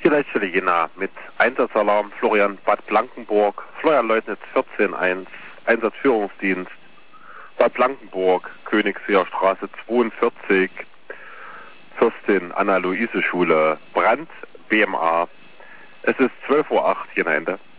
Leitstelle Jena mit Einsatzalarm Florian Bad Blankenburg, Florian-Leutnitz 14.1, Einsatzführungsdienst Bad Blankenburg, Königsseerstraße 42, Fürstin Anna-Luise-Schule, Brand, BMA. Es ist 12:08 Uhr, Jena Ende.